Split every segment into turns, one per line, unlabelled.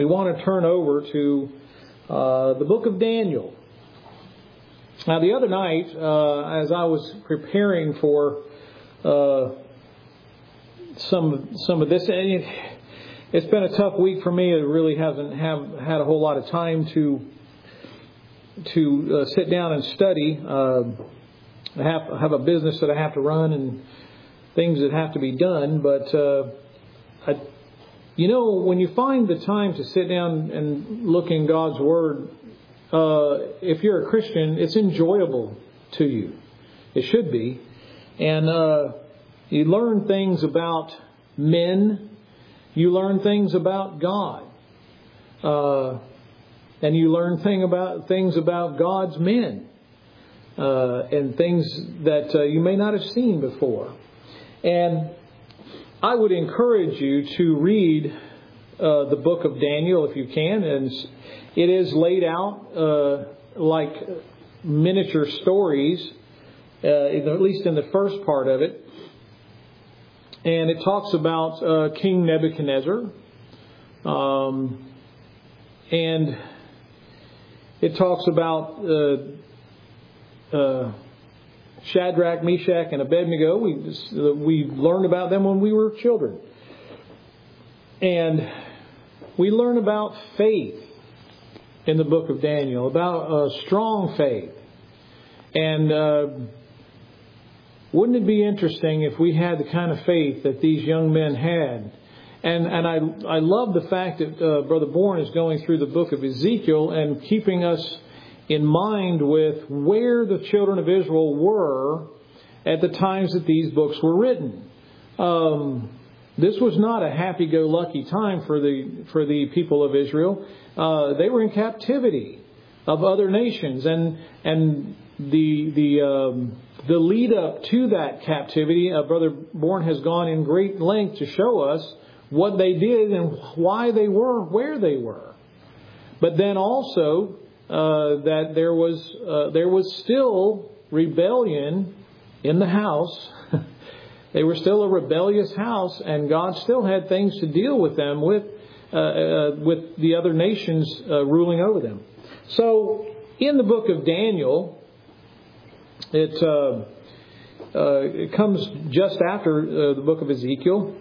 We want to turn over to the book of Daniel. Now, the other night, as I was preparing for some of this, it's been a tough week for me. It really hasn't had a whole lot of time to sit down and study. I have a business that I have to run and things that have to be done, but when you find the time to sit down and look in God's Word, if you're a Christian, it's enjoyable to you. It should be. And you learn things about men. You learn things about God. And you learn things about God's men. And things that you may not have seen before. And I would encourage you to read the book of Daniel if you can. And it is laid out like miniature stories, at least in the first part of it. And it talks about King Nebuchadnezzar. And it talks about Shadrach, Meshach, and Abednego. We learned about them when we were children. And we learn about faith in the book of Daniel, about strong faith. And wouldn't it be interesting if we had the kind of faith that these young men had? And I love the fact that Brother Bourne is going through the book of Ezekiel and keeping us in mind with where the children of Israel were at the times that these books were written. This was not a happy-go-lucky time for the people of Israel. They were in captivity of other nations, and the lead up to that captivity, Brother Bourne has gone in great length to show us what they did and why they were where they were. But then also that there was still rebellion in the house. They were still a rebellious house, and God still had things to deal with them with the other nations ruling over them. So in the book of Daniel, it comes just after the book of Ezekiel.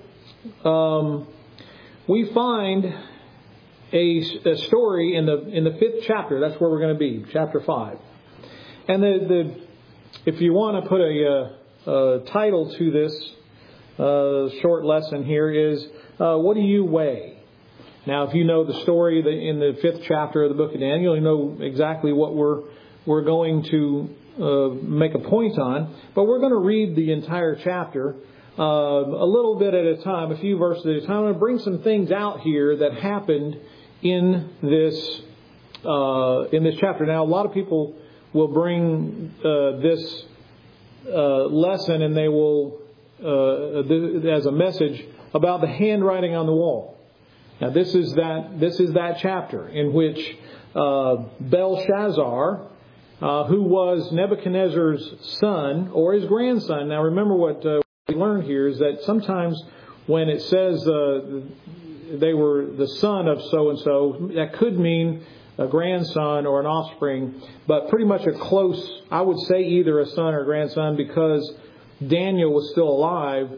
We find a story in the 5th chapter. That's where we're going to be, chapter 5. And if you want to put a title to this short lesson here is, what do you weigh? Now, if you know the story in the 5th chapter of the book of Daniel, you know exactly what we're going to make a point on. But we're going to read the entire chapter a little bit at a time, a few verses at a time. I'm going to bring some things out here that happened in this chapter. Now, a lot of people will bring this lesson, and they will as a message about the handwriting on the wall. Now, this is that chapter in which Belshazzar, who was Nebuchadnezzar's son or his grandson. Now, remember what we learned here is that sometimes when it says they were the son of so-and-so, that could mean a grandson or an offspring, but pretty much I would say either a son or a grandson, because Daniel was still alive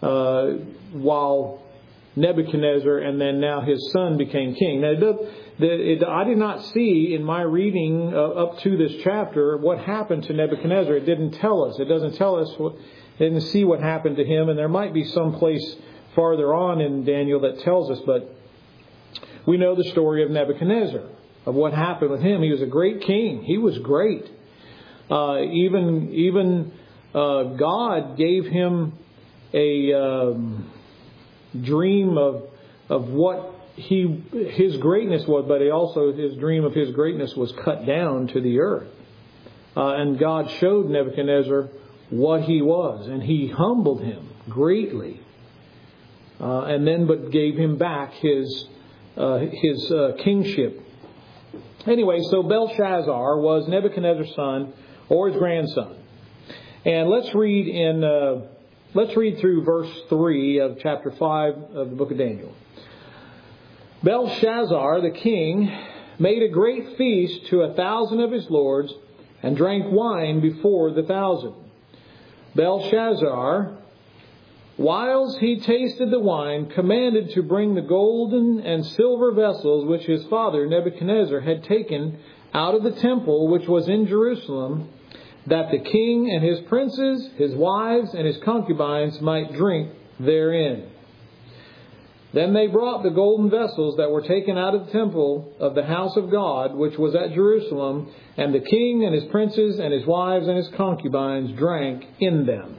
while Nebuchadnezzar and then now his son became king. Now, I did not see in my reading up to this chapter what happened to Nebuchadnezzar. It didn't tell us. It doesn't tell us. Didn't see what happened to him, and there might be some place farther on in Daniel that tells us, but we know the story of Nebuchadnezzar, of what happened with him. He was a great king. He was great. Even God gave him a dream of what his greatness was, but his dream of his greatness was cut down to the earth. And God showed Nebuchadnezzar what he was, and he humbled him greatly, but gave him back his kingship. Anyway, so Belshazzar was Nebuchadnezzar's son or his grandson, and let's read through verse 3 of chapter 5 of the book of Daniel. Belshazzar, the king, made a great feast to 1,000 of his lords and drank wine before the 1,000. Belshazzar, whiles he tasted the wine, commanded to bring the golden and silver vessels which his father Nebuchadnezzar had taken out of the temple which was in Jerusalem, that the king and his princes, his wives, and his concubines might drink therein. Then they brought the golden vessels that were taken out of the temple of the house of God, which was at Jerusalem, and the king and his princes and his wives and his concubines drank in them.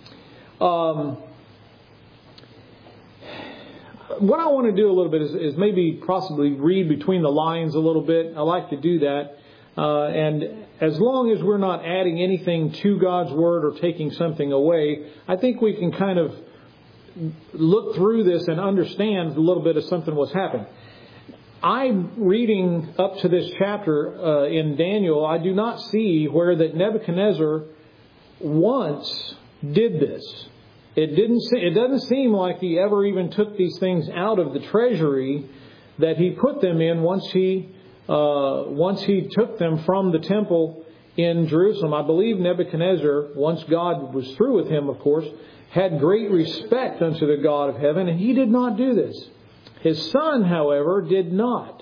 What I want to do a little bit is maybe possibly read between the lines a little bit. I like to do that. And as long as we're not adding anything to God's Word or taking something away, I think we can kind of look through this and understand a little bit of something what's happened. I'm reading up to this chapter in Daniel. I do not see where that Nebuchadnezzar once did this. It doesn't seem like he ever even took these things out of the treasury that he put them in once he took them from the temple in Jerusalem. I believe Nebuchadnezzar, once God was through with him, of course, had great respect unto the God of heaven, and he did not do this. His son, however, did not.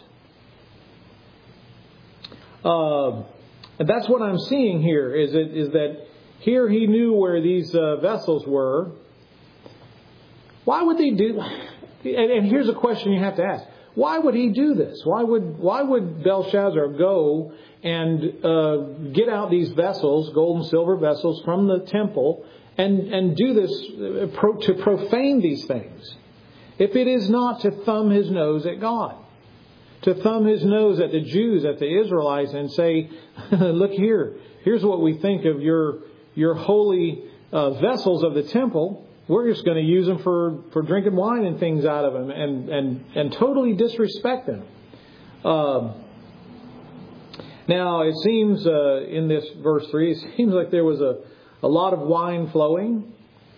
And that's what I'm seeing here, is that here he knew where these vessels were. Why would they do... And here's a question you have to ask. Why would he do this? Why would Belshazzar go and get out these vessels, gold and silver vessels, from the temple and do this to profane these things? If it is not to thumb his nose at God, to thumb his nose at the Jews, at the Israelites, and say, look here, here's what we think of your holy vessels of the temple. We're just going to use them for drinking wine and things out of them, and totally disrespect them. Now, it seems in this verse 3, it seems like there was a lot of wine flowing.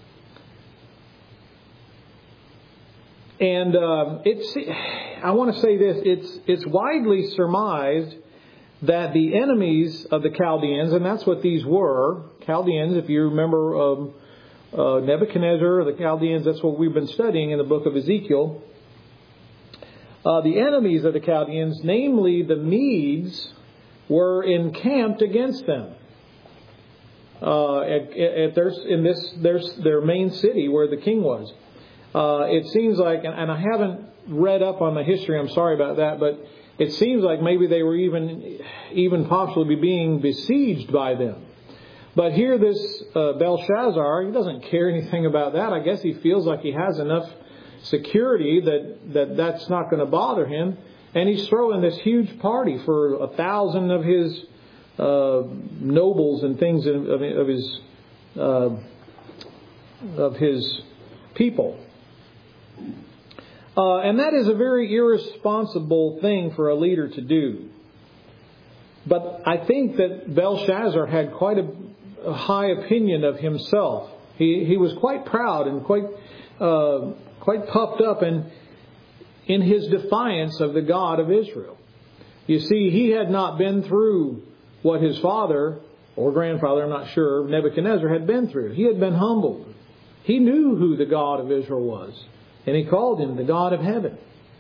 And I want to say this, it's widely surmised that the enemies of the Chaldeans, and that's what these were, Chaldeans, if you remember Nebuchadnezzar, the Chaldeans, that's what we've been studying in the book of Ezekiel. The enemies of the Chaldeans, namely the Medes, were encamped against them at their main city where the king was. It seems like, and I haven't read up on the history, I'm sorry about that, but it seems like maybe they were even possibly being besieged by them. But here this Belshazzar, he doesn't care anything about that. I guess he feels like he has enough security that's not going to bother him. And he's throwing this huge party for 1,000 of his nobles and things of his people. And that is a very irresponsible thing for a leader to do. But I think that Belshazzar had quite a high opinion of himself. He was quite proud and quite puffed up in his defiance of the God of Israel. You see, he had not been through what his father or grandfather, I'm not sure, Nebuchadnezzar had been through. He had been humbled. He knew who the God of Israel was, and he called him the God of heaven.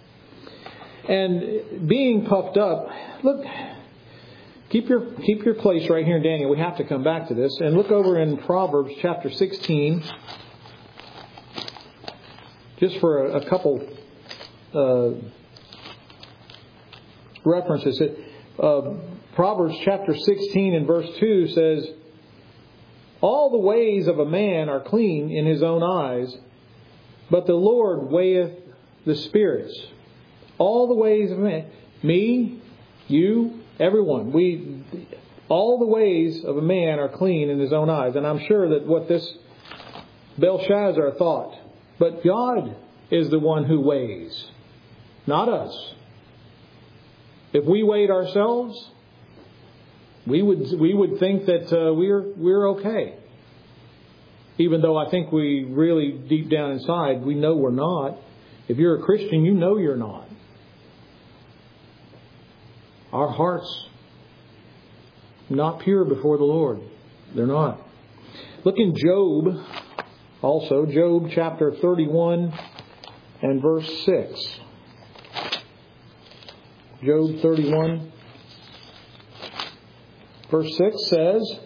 And being puffed up, look, keep your place right here in Daniel. We have to come back to this. And look over in Proverbs chapter 16, just for a couple references. Proverbs chapter 16 and verse 2 says, all the ways of a man are clean in his own eyes, but the Lord weigheth the spirits. All the ways of man, me, you, everyone, all the ways of a man are clean in his own eyes. And I'm sure that what this Belshazzar thought. But God is the one who weighs, not us. If we weighed ourselves, we would think that we're okay. Even though I think we really deep down inside we know we're not. If you're a Christian, you know you're not. our hearts not pure before the Lord. They're not. Look in Job also. Job chapter 31 and verse 6. Job 31 verse 6 says,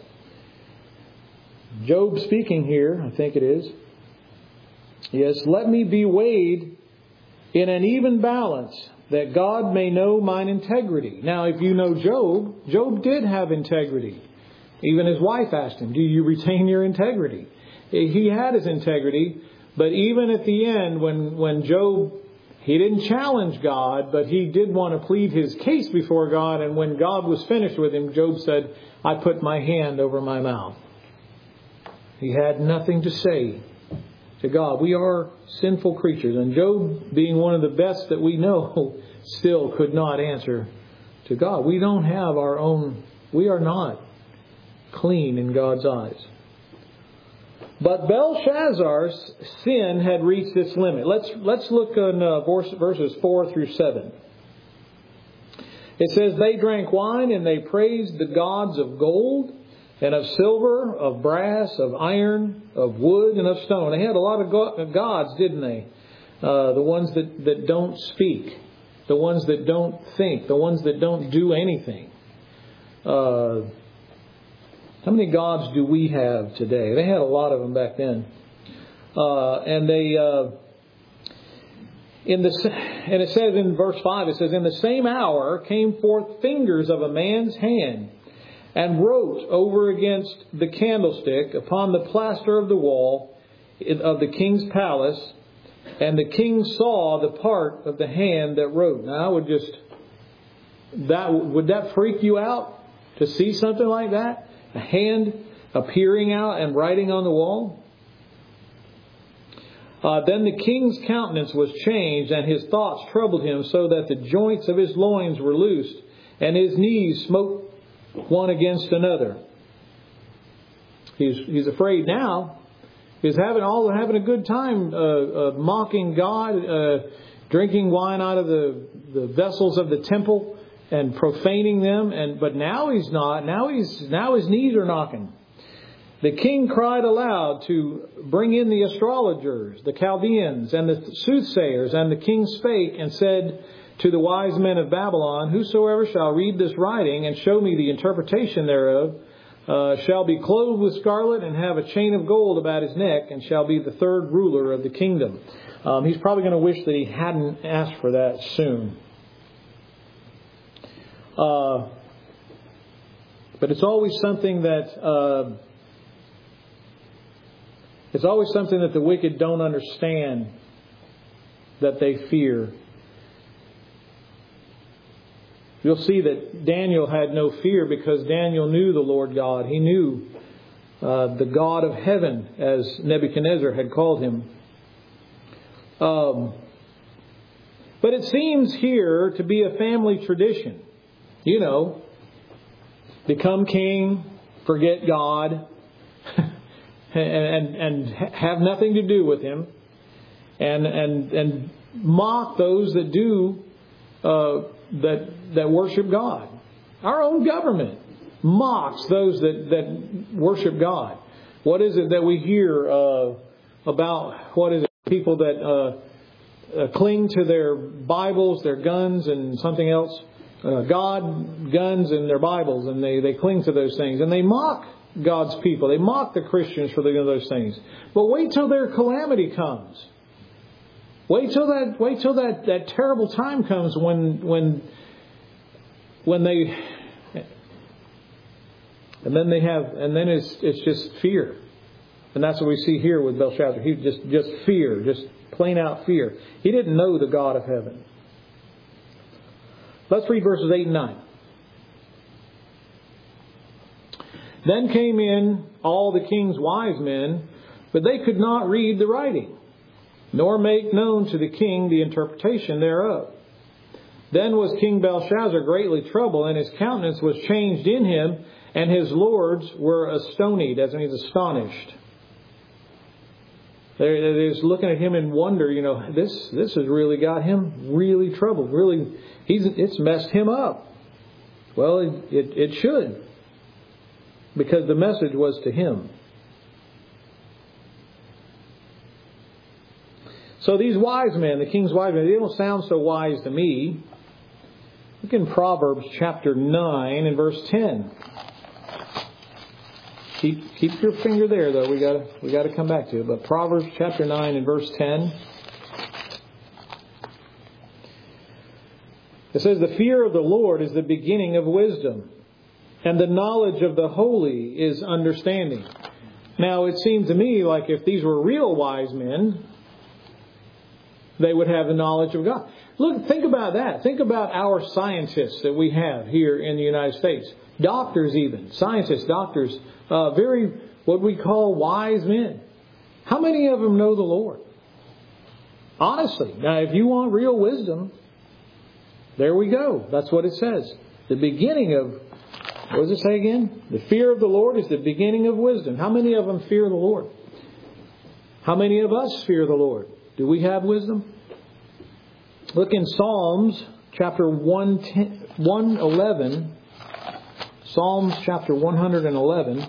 Job speaking here, I think it is. Yes, let me be weighed in an even balance, that God may know mine integrity. Now, if you know Job, Job did have integrity. Even his wife asked him, do you retain your integrity? He had his integrity, but even at the end, when Job, he didn't challenge God, but he did want to plead his case before God, and when God was finished with him, Job said, I put my hand over my mouth. He had nothing to say to God. We are sinful creatures, and Job, being one of the best that we know, still could not answer to God. We don't have our own, we are not clean in God's eyes. But Belshazzar's sin had reached its limit. Let's look on verses 4 through 7. It says, they drank wine and they praised the gods of gold and of silver, of brass, of iron, of wood, and of stone. They had a lot of gods, didn't they? The ones that don't speak. The ones that don't think. The ones that don't do anything. How many gods do we have today? They had a lot of them back then. And it says in verse 5, it says, in the same hour came forth fingers of a man's hand, and wrote over against the candlestick upon the plaster of the wall of the king's palace, and the king saw the part of the hand that wrote. Now, would that freak you out to see something like that? A hand appearing out and writing on the wall? Then the king's countenance was changed, and his thoughts troubled him, so that the joints of his loins were loosed, and his knees smote one against another. He's afraid now. He's having a good time mocking God, drinking wine out of the vessels of the temple and profaning them. But now he's not. Now his knees are knocking. The king cried aloud to bring in the astrologers, the Chaldeans, and the soothsayers. And the king spake and said to the wise men of Babylon, whosoever shall read this writing and show me the interpretation thereof, shall be clothed with scarlet and have a chain of gold about his neck, and shall be the third ruler of the kingdom. He's probably going to wish that he hadn't asked for that soon. But it's always something that the wicked don't understand, that they fear. You'll see that Daniel had no fear because Daniel knew the Lord God. He knew the God of heaven, as Nebuchadnezzar had called him. But it seems here to be a family tradition. You know, become king, forget God, and have nothing to do with Him, and mock those that do that worship God. Our own government mocks those that worship God. What is it that we hear about? What is it? People that cling to their Bibles, their guns, and something else. God, guns, and their Bibles, and they cling to those things, and they mock God's people. They mock the Christians for those things. But wait till their calamity comes. Wait till that terrible time comes when they, and then it's just fear. And that's what we see here with Belshazzar. He just fear, just plain out fear. He didn't know the God of heaven. Let's read verses 8 and 9. Then came in all the king's wise men, but they could not read the writing, nor make known to the king the interpretation thereof. Then was King Belshazzar greatly troubled, and his countenance was changed in him, and his lords were astonied, as means astonished. They're just looking at him in wonder. You know, this has really got him really troubled. Really, it's messed him up. Well, it should, because the message was to him. So these wise men, the king's wise men, they don't sound so wise to me. Look in Proverbs chapter 9 and verse 10. Keep your finger there, though. We got to come back to it. But Proverbs chapter 9 and verse 10. It says, "The fear of the Lord is the beginning of wisdom, and the knowledge of the holy is understanding." Now, it seemed to me like if these were real wise men, they would have the knowledge of God. Look, think about that. Think about our scientists that we have here in the United States. Doctors even. Scientists, doctors. Very, what we call wise men. How many of them know the Lord? Honestly. Now, if you want real wisdom, there we go. That's what it says. The beginning of, what does it say again? The fear of the Lord is the beginning of wisdom. How many of them fear the Lord? How many of us fear the Lord? Do we have wisdom? Look in Psalms chapter 111. Psalms chapter 111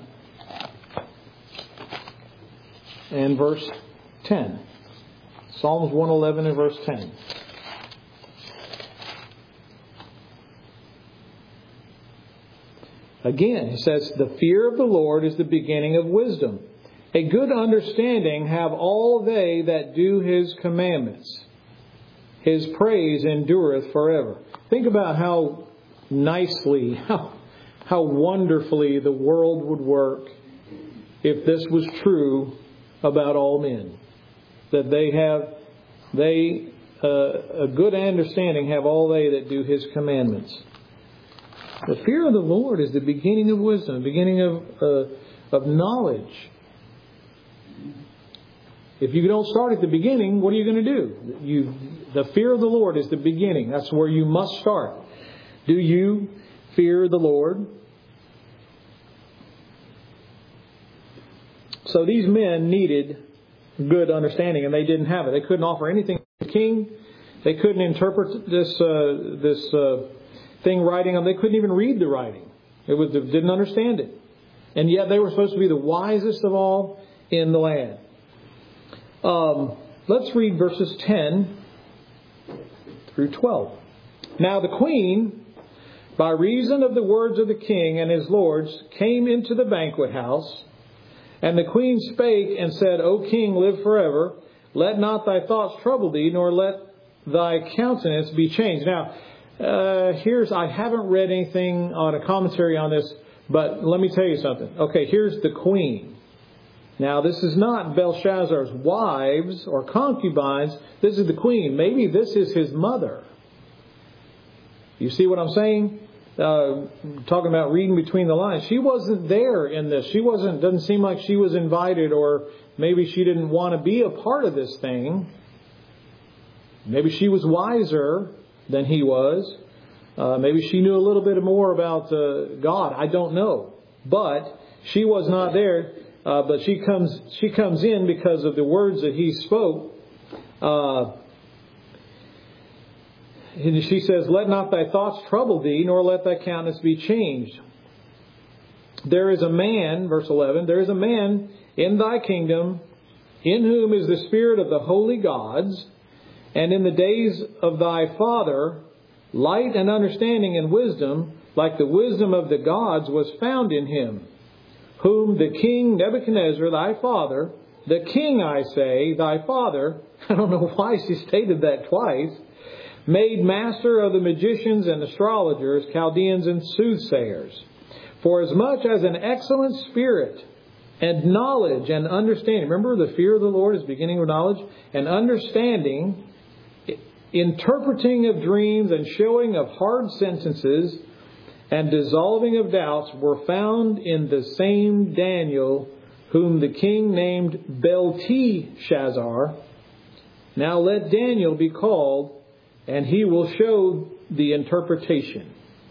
and verse 10. Psalms 111 and verse 10. Again, it says, "The fear of the Lord is the beginning of wisdom. A good understanding have all they that do His commandments. His praise endureth forever." Think about how nicely, how wonderfully the world would work if this was true about all men. That a good understanding have all they that do His commandments. The fear of the Lord is the beginning of wisdom, the beginning of knowledge. If you don't start at the beginning, what are you going to do? The fear of the Lord is the beginning. That's where you must start. Do you fear the Lord? So these men needed good understanding, and they didn't have it. They couldn't offer anything to the king. They couldn't interpret this thing writing. They couldn't even read the writing. They didn't understand it. And yet they were supposed to be the wisest of all in the land. Let's read verses 10 through 12. "Now the queen, by reason of the words of the king and his lords, came into the banquet house. And the queen spake and said, O king, live forever. Let not thy thoughts trouble thee, nor let thy countenance be changed." Now, I haven't read anything on a commentary on this, but let me tell you something. Okay, here's the queen. Now, this is not Belshazzar's wives or concubines. This is the queen. Maybe this is his mother. You see what I'm saying? Talking about reading between the lines. She wasn't there in this. Doesn't seem like she was invited, or maybe she didn't want to be a part of this thing. Maybe she was wiser than he was. Maybe she knew a little bit more about God. I don't know. But she was not there. But she comes in because of the words that he spoke. And she says, "Let not thy thoughts trouble thee, nor let thy countenance be changed. There is a man," verse 11, "there is a man in thy kingdom, in whom is the spirit of the holy gods, and in the days of thy father, light and understanding and wisdom, like the wisdom of the gods, was found in him, whom the king Nebuchadnezzar, thy father," the king, I say, thy father, I don't know why she stated that twice, "made master of the magicians and astrologers, Chaldeans and soothsayers. For as much as an excellent spirit and knowledge and understanding," remember, the fear of the Lord is beginning with knowledge, "and understanding, interpreting of dreams and showing of hard sentences and dissolving of doubts were found in the same Daniel, whom the king named Belteshazzar. Now let Daniel be called, and he will show the interpretation."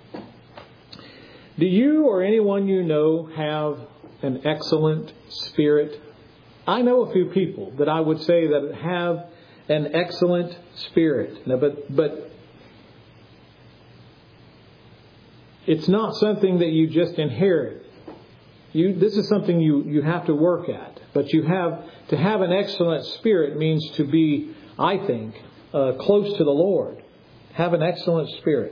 Do you or anyone you know have an excellent spirit? I know a few people that I would say that have an excellent spirit. Now, but it's not something that you just inherit. This is something you have to work at. But to have an excellent spirit means to be, I think, close to the Lord. Have an excellent spirit.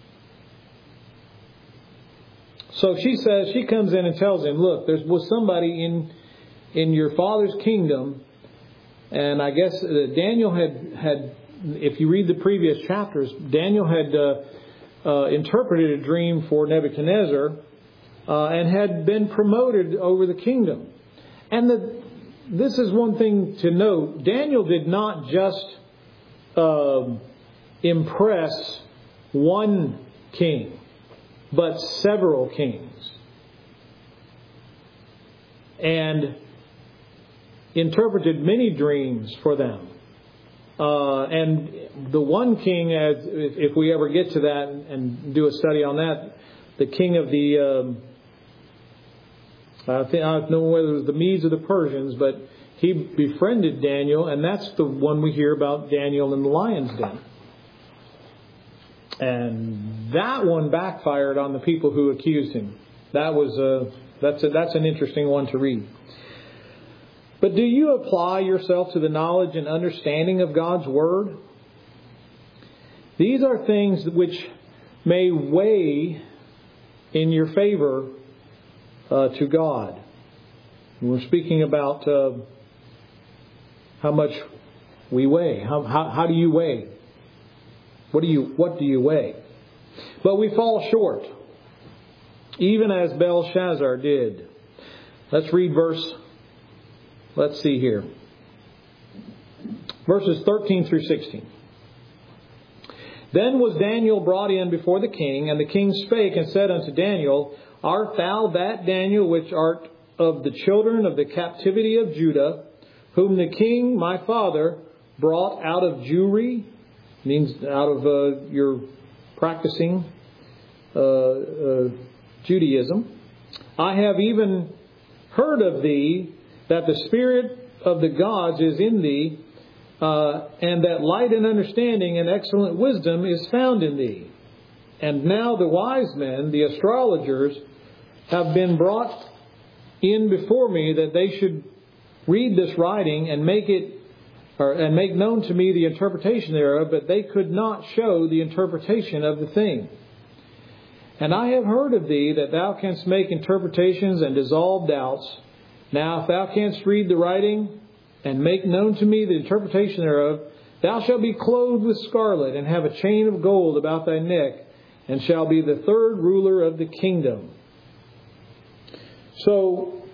So she comes in and tells him, look, there was somebody in your father's kingdom. And I guess Daniel had, if you read the previous chapters, Daniel had interpreted a dream for Nebuchadnezzar and had been promoted over the kingdom. And this is one thing to note. Daniel did not just impress one king, but several kings. And interpreted many dreams for them. And the one king, if we ever get to that and do a study on that, the king of the, I don't know whether it was the Medes or the Persians, but he befriended Daniel, and that's the one we hear about Daniel in the lion's den. And that one backfired on the people who accused him. That's an interesting one to read. But do you apply yourself to the knowledge and understanding of God's Word? These are things which may weigh in your favor to God. And we're speaking about how much we weigh. How do you weigh? What do you weigh? But we fall short, even as Belshazzar did. Let's read let's see here. Verses 13 through 16. Then was Daniel brought in before the king, and the king spake and said unto Daniel, Art thou that Daniel which art of the children of the captivity of Judah, whom the king my father brought out of Jewry? Means out of your practicing Judaism. I have even heard of thee, that the spirit of the gods is in thee, and that light and understanding and excellent wisdom is found in thee. And now the wise men, the astrologers, have been brought in before me, that they should read this writing and make known to me the interpretation thereof, but they could not show the interpretation of the thing. And I have heard of thee that thou canst make interpretations and dissolve doubts. Now if thou canst read the writing and make known to me the interpretation thereof, thou shalt be clothed with scarlet, and have a chain of gold about thy neck, and shall be the third ruler of the kingdom. So,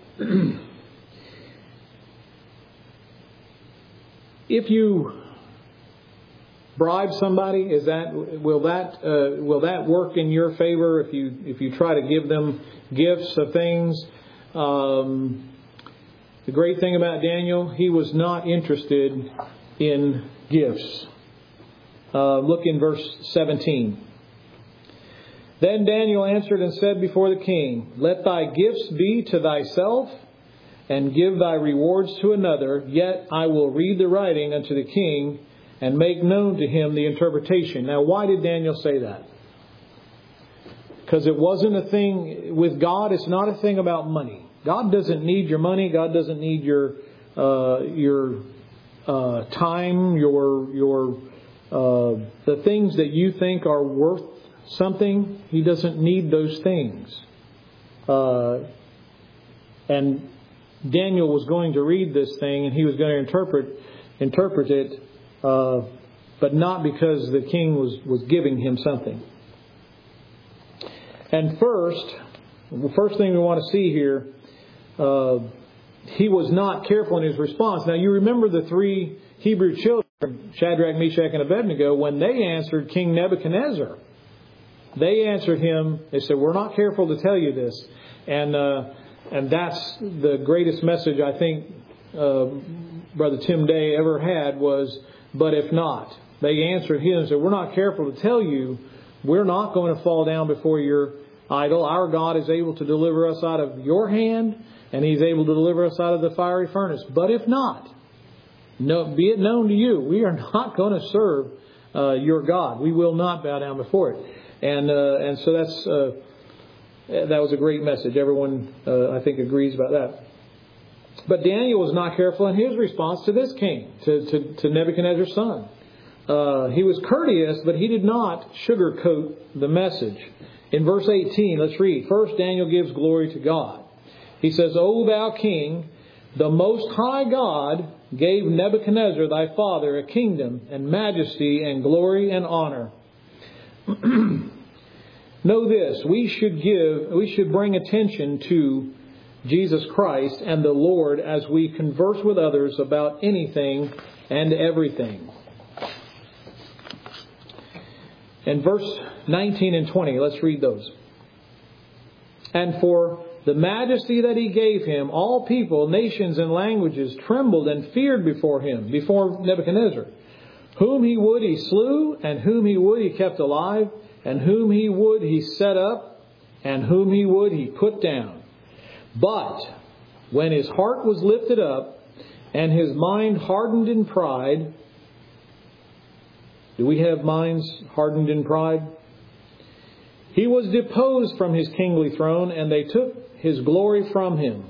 if you bribe somebody, will that work in your favor if you try to give them gifts of things? The great thing about Daniel, he was not interested in gifts. Look in verse 17. Then Daniel answered and said before the king, Let thy gifts be to thyself, and give thy rewards to another, yet I will read the writing unto the king, and make known to him the interpretation. Now, why did Daniel say that? Because it wasn't a thing with God. It's not a thing about money. God doesn't need your money. God doesn't need your time, the things that you think are worth something. He doesn't need those things. And Daniel was going to read this thing, and he was going to interpret it, but not because the king was giving him something. And the first thing we want to see here, he was not careful in his response. Now you remember the three Hebrew children, Shadrach, Meshach, and Abednego, when they answered King Nebuchadnezzar. They answered him, they said, we're not careful to tell you this. And that's the greatest message I think Brother Tim Day ever had was, but if not. They answered him and said, we're not careful to tell you, we're not going to fall down before your idol. Our God is able to deliver us out of your hand, and He's able to deliver us out of the fiery furnace. But if not, be it known to you, we are not going to serve your God. We will not bow down before it. And so that was a great message. Everyone, I think, agrees about that. But Daniel was not careful in his response to this king, to Nebuchadnezzar's son. He was courteous, but he did not sugarcoat the message. In verse 18, let's read. First, Daniel gives glory to God. He says, O thou king, the Most High God gave Nebuchadnezzar thy father a kingdom and majesty and glory and honor. Know this, we should bring attention to Jesus Christ and the Lord as we converse with others about anything and everything. In verse 19 and 20, let's read those. And for the majesty that he gave him, all people, nations, and languages trembled and feared before him, before Nebuchadnezzar. Whom he would he slew, and whom he would he kept alive, and whom he would he set up, and whom he would he put down. But when his heart was lifted up, and his mind hardened in pride. Do we have minds hardened in pride? He was deposed from his kingly throne, and they took his glory from him.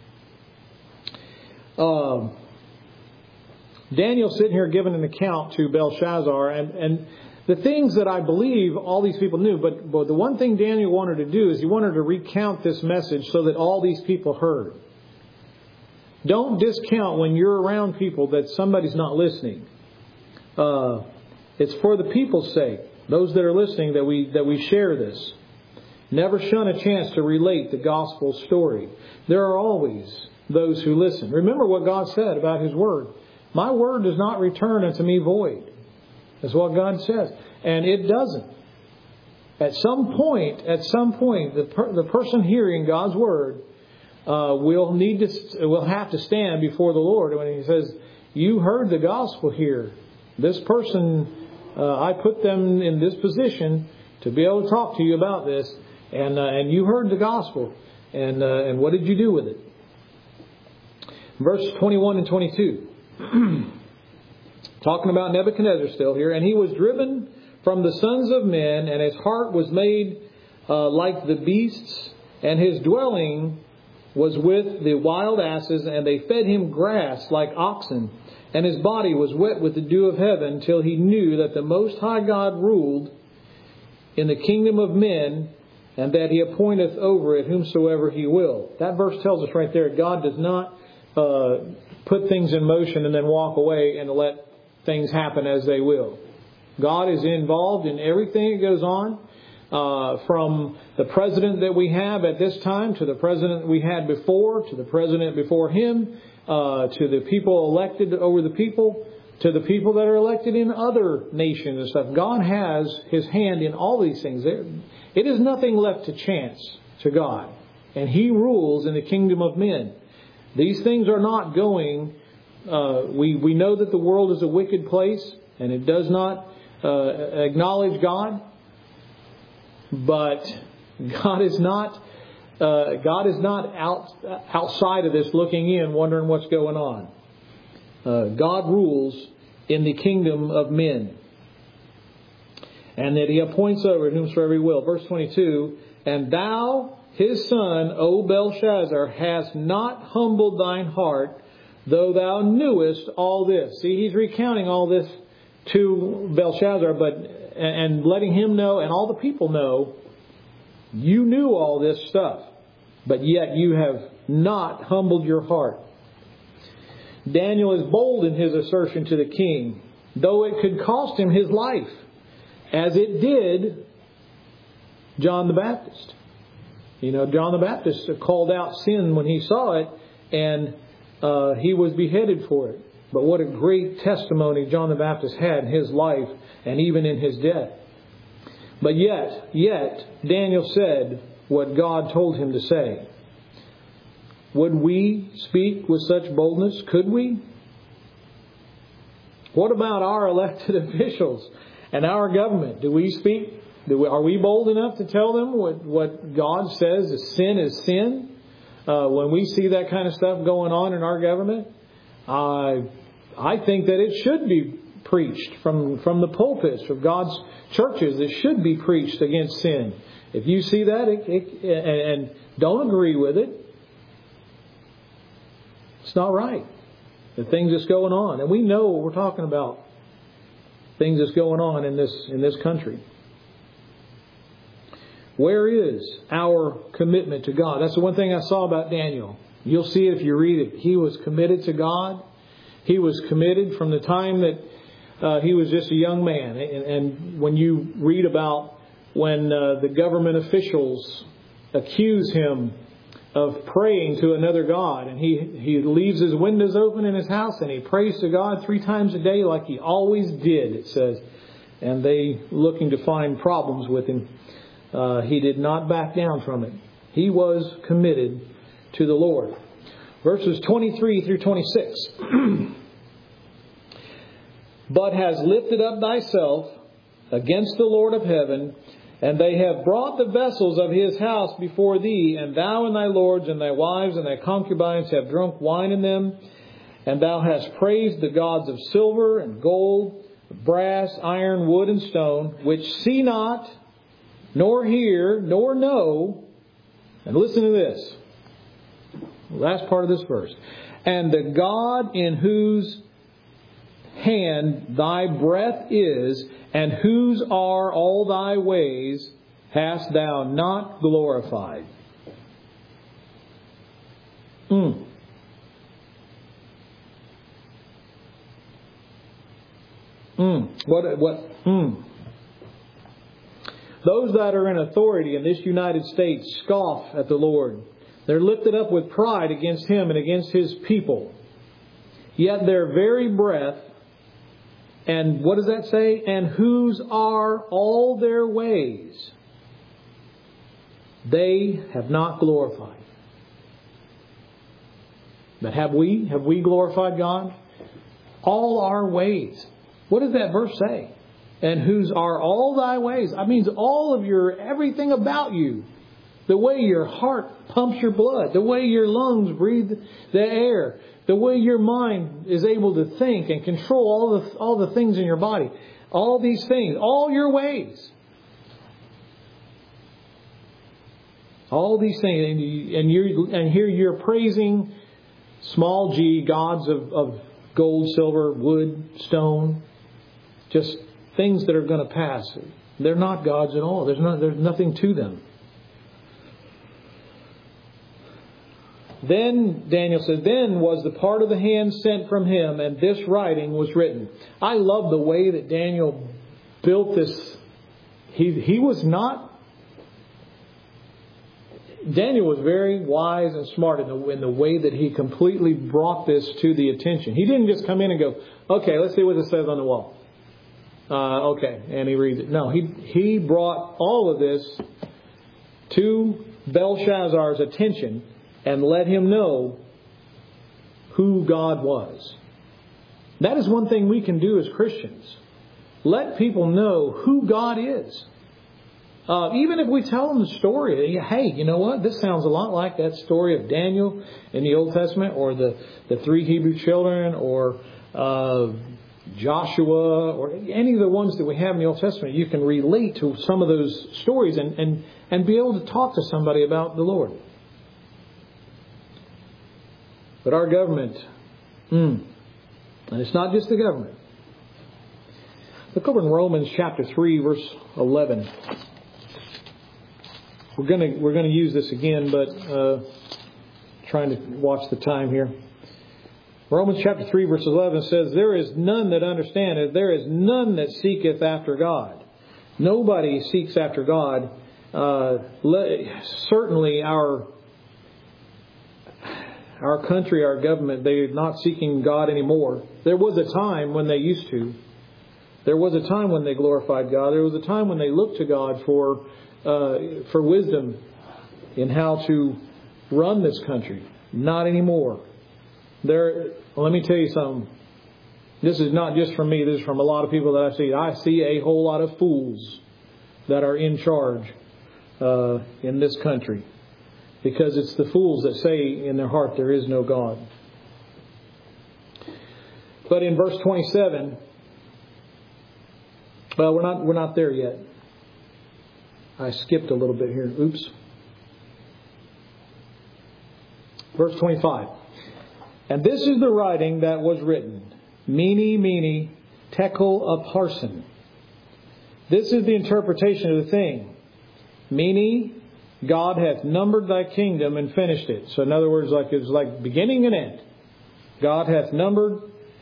Daniel's sitting here giving an account to Belshazzar, and the things that I believe all these people knew, but the one thing Daniel wanted to do is he wanted to recount this message so that all these people heard. Don't discount when you're around people that somebody's not listening. It's for the people's sake, those that are listening, that we share this. Never shun a chance to relate the gospel story. There are always those who listen. Remember what God said about His Word. My Word does not return unto me void. That's what God says. And it doesn't. At some point, the person hearing God's Word will have to stand before the Lord when He says, you heard the gospel here. This person, I put them in this position to be able to talk to you about this, and you heard the gospel, and what did you do with it? Verse 21 and 22. Talking about Nebuchadnezzar still here. And he was driven from the sons of men, and his heart was made like the beasts, and his dwelling was with the wild asses, and they fed him grass like oxen. And his body was wet with the dew of heaven, till he knew that the Most High God ruled in the kingdom of men, and that He appointeth over it whomsoever He will. That verse tells us right there, God does not put things in motion and then walk away and let things happen as they will. God is involved in everything that goes on, from the president that we have at this time, to the president we had before, to the president before him, to the people elected over the people, to the people that are elected in other nations and stuff. God has His hand in all these things. It is nothing left to chance to God. And He rules in the kingdom of men. These things are not going... We know that the world is a wicked place, and it does not acknowledge God. But God is not outside of this looking in, wondering what's going on. God rules in the kingdom of men, and that He appoints over whomsoever He will. Verse 22, and thou, His son, O Belshazzar, hast not humbled thine heart, though thou knewest all this. See, he's recounting all this to Belshazzar, and letting him know, and all the people know, you knew all this stuff, but yet you have not humbled your heart. Daniel is bold in his assertion to the king, though it could cost him his life, as it did John the Baptist. You know, John the Baptist called out sin when he saw it, and he was beheaded for it. But what a great testimony John the Baptist had in his life and even in his death. But yet, Daniel said what God told him to say. Would we speak with such boldness? Could we? What about our elected officials and our government? Do we speak? Are we bold enough to tell them what God says is sin? When we see that kind of stuff going on in our government, I think that it should be preached from the pulpits of God's churches. It should be preached against sin. If you see that and don't agree with it, it's not right. The things that's going on. And we know what we're talking about. Things that's going on in this country. Where is our commitment to God? That's the one thing I saw about Daniel. You'll see it if you read it. He was committed to God. He was committed from the time that he was just a young man. And when you read about when the government officials accuse him of praying to another God, and he leaves his windows open in his house and he prays to God 3 times a day like he always did, it says. And they looking to find problems with him. He did not back down from it. He was committed to the Lord. Verses 23 through 26. But has lifted up thyself against the Lord of heaven, and they have brought the vessels of his house before thee, and thou and thy lords and thy wives and thy concubines have drunk wine in them, and thou hast praised the gods of silver and gold, brass, iron, wood, and stone, which see not, nor hear, nor know. And listen to this. Last part of this verse. And the God in whose hand thy breath is, and whose are all thy ways, hast thou not glorified. Those that are in authority in this United States scoff at the Lord. They're lifted up with pride against Him and against His people. Yet their very breath, and what does that say? And whose are all their ways, they have not glorified. But have we? Have we glorified God? All our ways. What does that verse say? And whose are all thy ways? That means all of everything about you. The way your heart pumps your blood. The way your lungs breathe the air. The way your mind is able to think and control all the things in your body. All these things. All your ways. All these things. And here you're praising small g gods of gold, silver, wood, stone. Just things that are going to pass. They're not gods at all. There's nothing to them. Then, Daniel said, then was the part of the hand sent from him, and this writing was written. I love the way that Daniel built this. He was not... Daniel was very wise and smart in the way that he completely brought this to the attention. He didn't just come in and go, okay, let's see what it says on the wall. Okay, and he reads it. No, he brought all of this to Belshazzar's attention and let him know who God was. That is one thing we can do as Christians. Let people know who God is. Even if we tell them the story, hey, you know what? This sounds a lot like that story of Daniel in the Old Testament, or the 3 Hebrew children, or Joshua, or any of the ones that we have in the Old Testament. You can relate to some of those stories and be able to talk to somebody about the Lord. But our government, and it's not just the government. Look over in Romans chapter 3, verse 11. We're going to use this again, but trying to watch the time here. Romans chapter 3, verse 11 says, there is none that understandeth, there is none that seeketh after God. Nobody seeks after God. Certainly our country, our government, they're not seeking God anymore. There was a time when they used to. There was a time when they glorified God. There was a time when they looked to God for wisdom in how to run this country. Not anymore. Let me tell you something. This is not just from me. This is from a lot of people that I see. I see a whole lot of fools that are in charge in this country. Because it's the fools that say in their heart there is no God. But in verse 27, But we're not there yet. I skipped a little bit here. Oops. Verse 25. And this is the writing that was written. Mene, tekel upharsin. This is the interpretation of the thing. Mene, God hath numbered thy kingdom and finished it. So in other words, it's like beginning and end. God hath numbered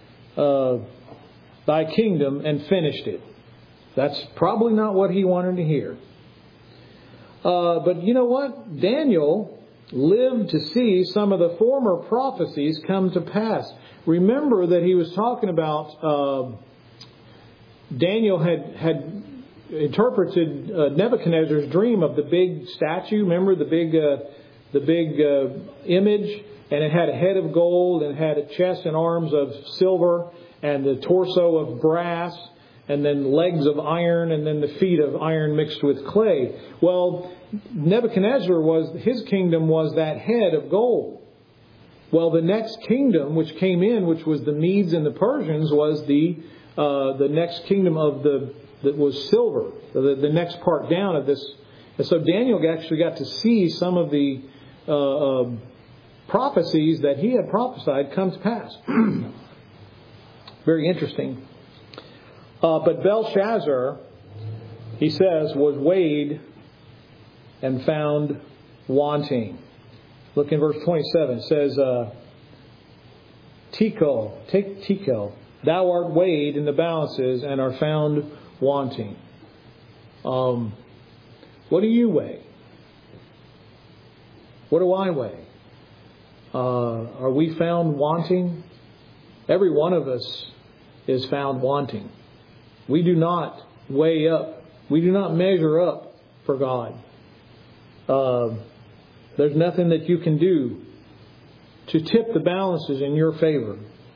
thy kingdom and finished it. That's probably not what he wanted to hear. But you know what? Daniel lived to see some of the former prophecies come to pass. Remember that he was talking about Daniel had interpreted Nebuchadnezzar's dream of the big statue. Remember the big image, and it had a head of gold and had a chest and arms of silver and the torso of brass and then legs of iron and then the feet of iron mixed with clay. Well, Nebuchadnezzar his kingdom was that head of gold. Well, the next kingdom which came in, which was the Medes and the Persians, was the next kingdom that was silver. The next part down of this. And so Daniel actually got to see some of the prophecies that he had prophesied come to pass. Very interesting. But Belshazzar, he says, was weighed and found wanting. Look in verse 27. It says, Tekel, thou art weighed in the balances and are found wanting. What do you weigh? What do I weigh? Are we found wanting? Every one of us is found wanting. We do not weigh up. We do not measure up for God. There's nothing that you can do to tip the balances in your favor.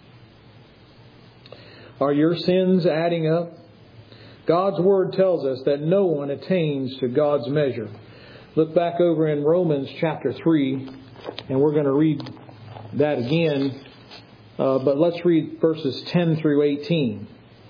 Are your sins adding up? God's Word tells us that no one attains to God's measure. Look back over in Romans chapter 3, and we're going to read that again. But let's read verses 10 through 18.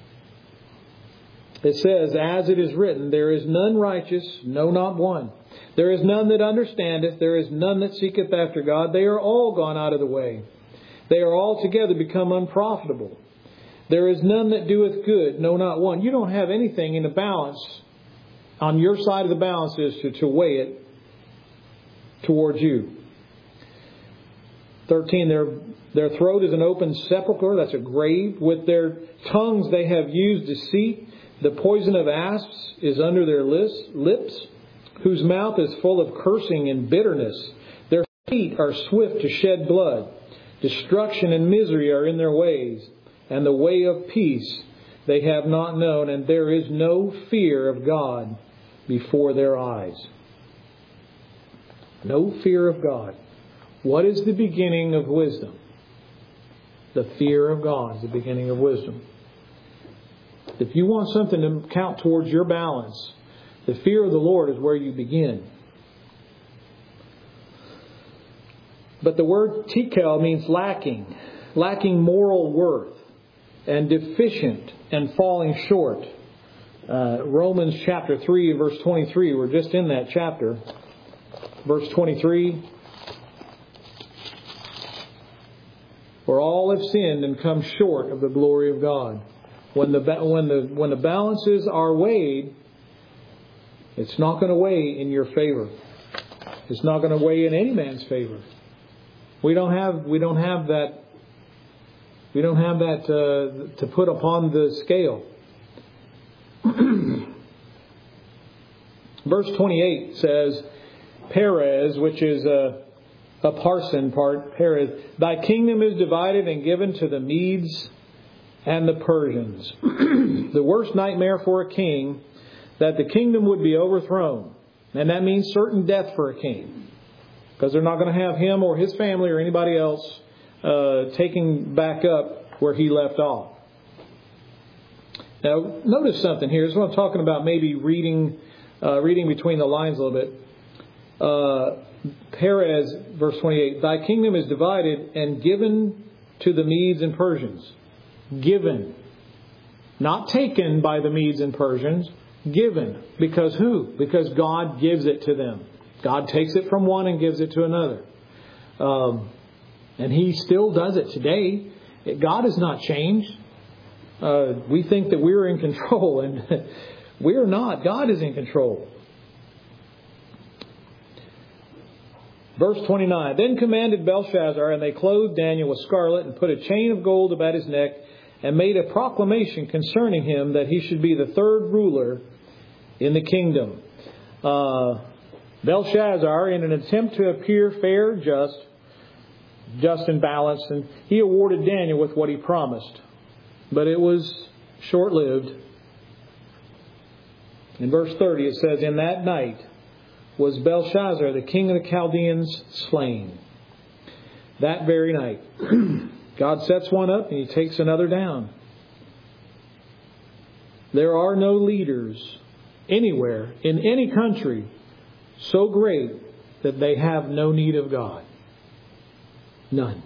It says, As it is written, there is none righteous, no, not one. There is none that understandeth, there is none that seeketh after God. They are all gone out of the way. They are altogether become unprofitable. There is none that doeth good, no, not one. You don't have anything in the balance, on your side of the balance is to weigh it towards you. 13, their throat is an open sepulchre, that's a grave. With their tongues they have used deceit. The poison of asps is under their lips, whose mouth is full of cursing and bitterness. Their feet are swift to shed blood. Destruction and misery are in their ways, and the way of peace they have not known, and there is no fear of God before their eyes. No fear of God. What is the beginning of wisdom? The fear of God is the beginning of wisdom. If you want something to count towards your balance, the fear of the Lord is where you begin. But the word tekel means lacking moral worth, and deficient and falling short. Romans chapter 3 verse 23, we're just in that chapter. Verse 23, for all have sinned and come short of the glory of God. When the balances are weighed, it's not going to weigh in your favor. It's not going to weigh in any man's favor. We don't have that to put upon the scale. Verse 28 says, Perez, which is a parson part, Perez, thy kingdom is divided and given to the Medes and the Persians. The worst nightmare for a king, that the kingdom would be overthrown. And that means certain death for a king. Because they're not going to have him or his family or anybody else taking back up where he left off. Now, notice something here. This is what I'm talking about, maybe reading between the lines a little bit. Perez, verse 28, thy kingdom is divided and given to the Medes and Persians. Given. Not taken by the Medes and Persians. Given. Because who? Because God gives it to them. God takes it from one and gives it to another. And He still does it today. God has not changed. We think that we're in control, and we're not. God is in control. Verse 29. Then commanded Belshazzar, and they clothed Daniel with scarlet and put a chain of gold about his neck and made a proclamation concerning him that he should be the third ruler in the kingdom. Belshazzar, in an attempt to appear fair and just and balanced, and he awarded Daniel with what he promised. But it was short-lived. In verse 30 it says, in that night was Belshazzar, the king of the Chaldeans, slain. That very night. God sets one up and He takes another down. There are no leaders anywhere in any country so great that they have no need of God. None.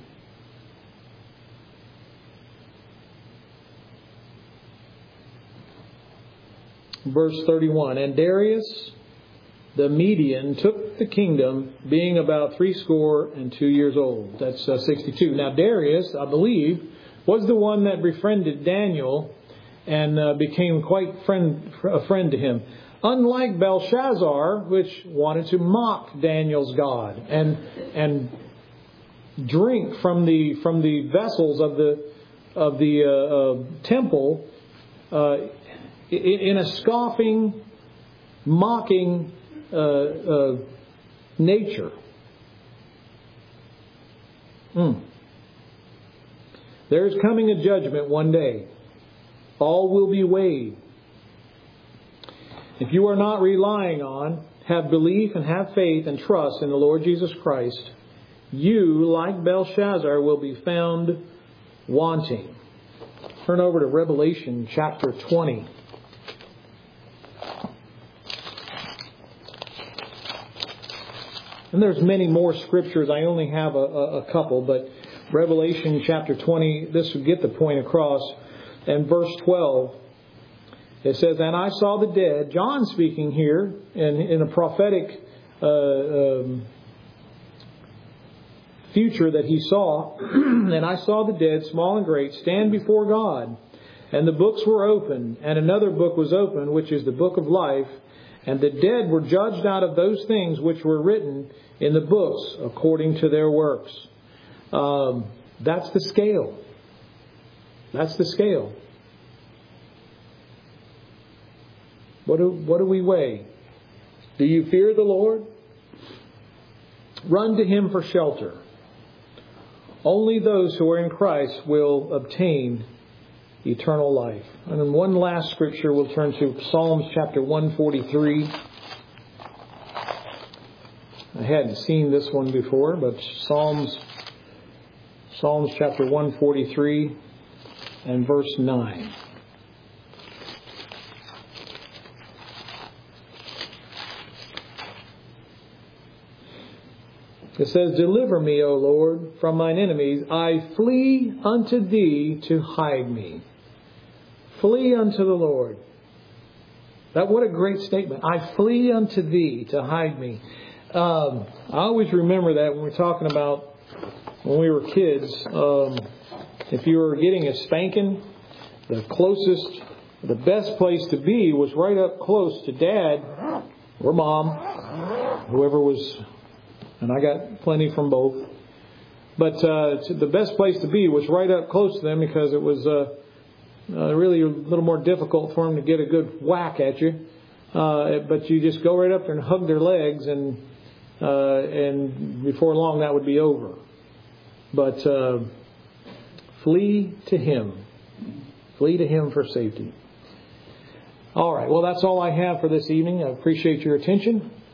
Verse 31. And Darius the Median took the kingdom, being about 62 years old. That's 62. Now Darius, I believe, was the one that befriended Daniel and became quite a friend to him. Unlike Belshazzar, which wanted to mock Daniel's God and drink from the vessels of the temple in a scoffing, mocking nature. There is coming a judgment one day. All will be weighed. If you are not relying on, have belief and have faith and trust in the Lord Jesus Christ, you, like Belshazzar, will be found wanting. Turn over to Revelation chapter 20. And there's many more scriptures. I only have a couple, but Revelation chapter 20, this would get the point across. And verse 12, it says, and I saw the dead, John speaking here in a prophetic future that he saw, and I saw the dead, small and great, stand before God. And the books were opened, and another book was opened, which is the book of life. And the dead were judged out of those things which were written in the books according to their works. That's the scale. That's the scale. What do we weigh? Do you fear the Lord? Run to Him for shelter. Only those who are in Christ will obtain eternal life. And in one last scripture, we'll turn to Psalms chapter 143. I hadn't seen this one before, but Psalms chapter 143 and verse 9. It says, deliver me, O Lord, from mine enemies. I flee unto Thee to hide me. Flee unto the Lord. What a great statement. I flee unto Thee to hide me. I always remember that when we're talking about when we were kids. If you were getting a spanking, the best place to be was right up close to Dad or Mom, whoever was, and I got plenty from both. But the best place to be was right up close to them because it was really a little more difficult for them to get a good whack at you. But you just go right up there and hug their legs, and before long that would be over. But flee to Him. Flee to Him for safety. All right. Well, that's all I have for this evening. I appreciate your attention.